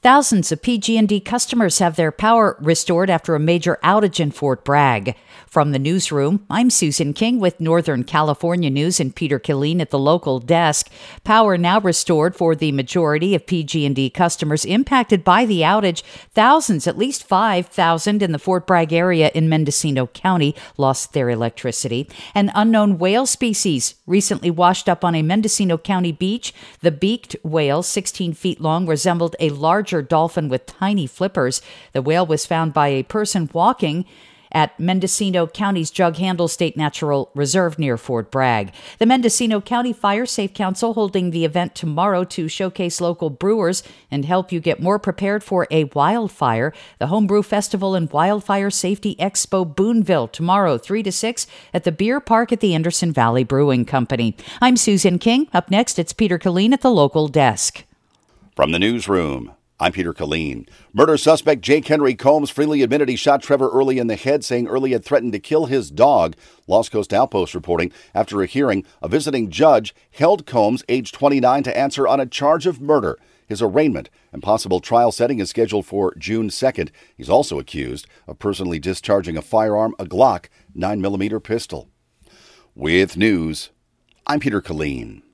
Thousands of PG&E customers have their power restored after a major outage in Fort Bragg. From the newsroom, I'm Susan King with Northern California News and Peter Killeen at the local desk. Power now restored for the majority of PG&E customers impacted by the outage. Thousands, at least 5,000 in the Fort Bragg area in Mendocino County, lost their electricity. An unknown whale species recently washed up on a Mendocino County beach. The beaked whale, 16 feet long, resembled a larger dolphin with tiny flippers. The whale was found by a person walking at Mendocino County's Jug Handle State Natural Reserve near Fort Bragg. The Mendocino County Fire Safe Council holding the event tomorrow to showcase local brewers and help you get more prepared for a wildfire. The Homebrew Festival and Wildfire Safety Expo Boonville tomorrow 3 to 6 at the Beer Park at the Anderson Valley Brewing Company. I'm Susan King. Up next, it's Peter Killeen at the local desk. From the newsroom, I'm Peter Killeen. Murder suspect Jake Henry Combs freely admitted he shot Trevor Early in the head, saying Early had threatened to kill his dog. Lost Coast Outpost reporting after a hearing, a visiting judge held Combs, age 29, to answer on a charge of murder. His arraignment and possible trial setting is scheduled for June 2nd. He's also accused of personally discharging a firearm, a Glock 9mm pistol. With news, I'm Peter Killeen.